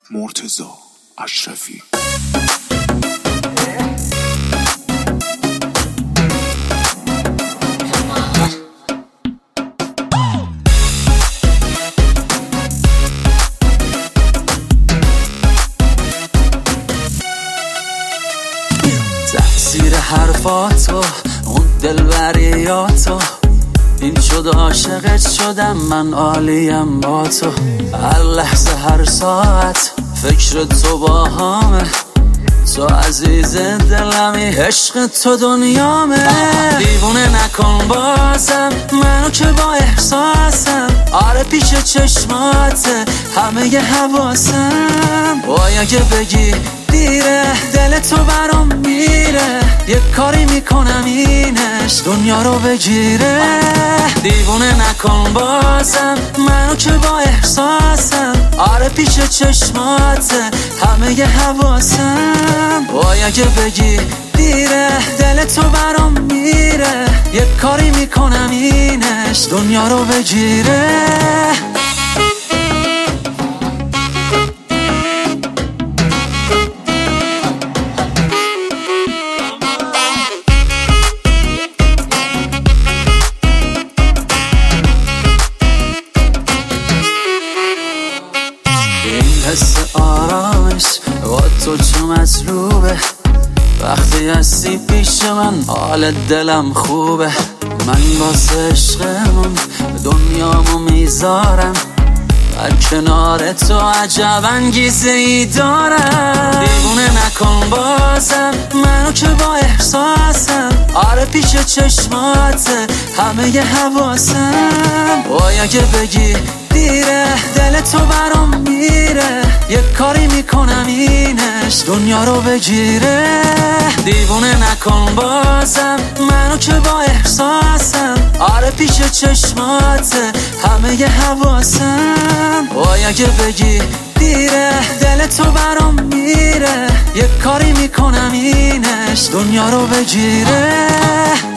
مرتضی اشرفی. تأثیر حرفاتو، اون دلبریاتو، این شد عاشقت شدم من، عالیم با تو. هر لحظه هر ساعت فکر تو باهامه، تو عزیز دلمی، عشق تو دنیامه. دیوونه نکن بازم منو که با احساسم، آره پیش چشماته همه ی حواسم. وای اگه بگی دیره دل تو برام میره، یه کاری میکنم اینش دنیا رو بگیره. دیوونه نکن بازم منو که با احساسم، آره پیش چشماته همه ی حواسم. وای اگه بگی دیره دل تو برام میره، یه کاری میکنم اینش دنیا رو بگیره. حس آرامش با تو چه مطلوبه، وقتی هستی پیش من حال دلم خوبه. من واسه عشقمون دنیامو میذارم، در کنار تو عجب انگیزه ای دارم. دیوونه نکن بازم منو که با احساسم، آره پیش چشماته همه ی حواسم. وای اگه بگی دیره دل تو برام میره، یه کاری میکنم اینش دنیا رو بگیره. دیوونه نکن بازم منو که با احساسم، آره پیش چشماته همه ی حواسم. وای اگه بگی دیره دل تو برام میره، یه کاری میکنم اینش دنیا رو بگیره.